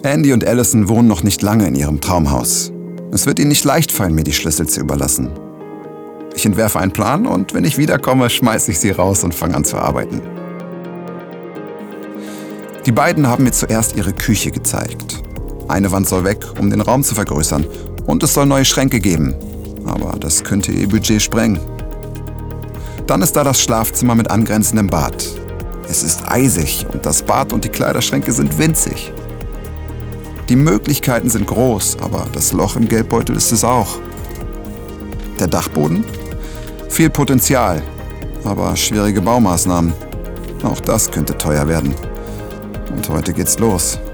Andy und Allison wohnen noch nicht lange in ihrem Traumhaus. Es wird ihnen nicht leicht fallen, mir die Schlüssel zu überlassen. Ich entwerfe einen Plan und wenn ich wiederkomme, schmeiße ich sie raus und fange an zu arbeiten. Die beiden haben mir zuerst ihre Küche gezeigt. Eine Wand soll weg, um den Raum zu vergrößern. Und es soll neue Schränke geben. Aber das könnte ihr Budget sprengen. Dann ist da das Schlafzimmer mit angrenzendem Bad. Es ist eisig und das Bad und die Kleiderschränke sind winzig. Die Möglichkeiten sind groß, aber das Loch im Geldbeutel ist es auch. Der Dachboden? Viel Potenzial, aber schwierige Baumaßnahmen. Auch das könnte teuer werden. Und heute geht's los.